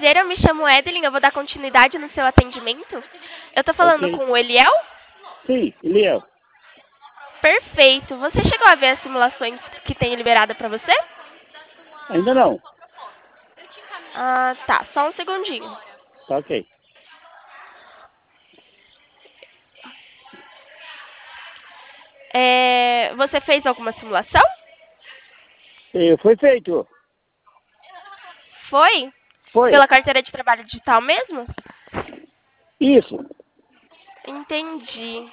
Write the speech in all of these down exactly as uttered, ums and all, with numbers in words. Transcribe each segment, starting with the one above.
prazer, eu me chamo Edelyn, eu vou dar continuidade no seu atendimento. Eu tô Ok. falando com o Eliel? Sim, Eliel. Perfeito. Você chegou a ver as simulações que tem liberada pra você? Ainda não. Ah, tá. Só um segundinho. Tá ok. É, você fez alguma simulação? Eh, Foi feito. Foi? Foi. Pela carteira de trabalho digital mesmo? Isso. Entendi.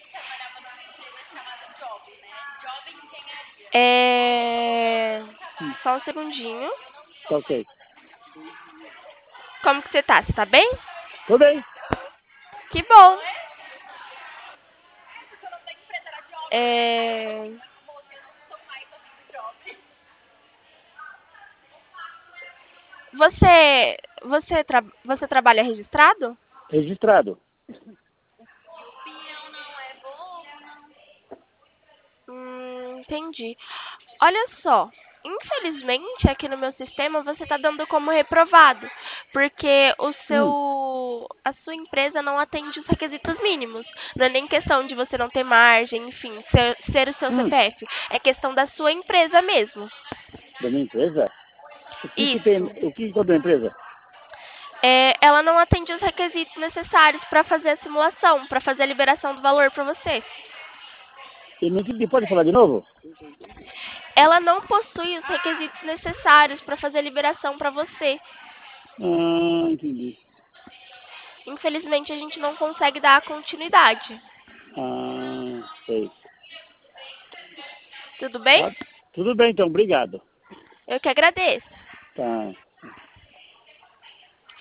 É... Só um segundinho. Tá ok. Como que você tá? Você tá bem? Tudo bem. Que bom. É... Você, você, tra... você trabalha registrado? Registrado. Hum, entendi. Olha só, infelizmente aqui no meu sistema você está dando como reprovado, porque o Hum, seu, a sua empresa não atende os requisitos mínimos. Não é nem questão de você não ter margem, enfim, ser, ser o seu hum. C P F. É questão da sua empresa mesmo. Da minha empresa? O que que tem, Isso. o que que é da empresa? É, ela não atende os requisitos necessários para fazer a simulação, para fazer a liberação do valor para você. E não entendi, pode falar de novo? Ela não possui os requisitos necessários para fazer a liberação para você. Ah, entendi. Infelizmente, a gente não consegue dar continuidade. Ah, sei. Tudo bem? Tá. Tudo bem então, obrigado. Eu que agradeço. Tá.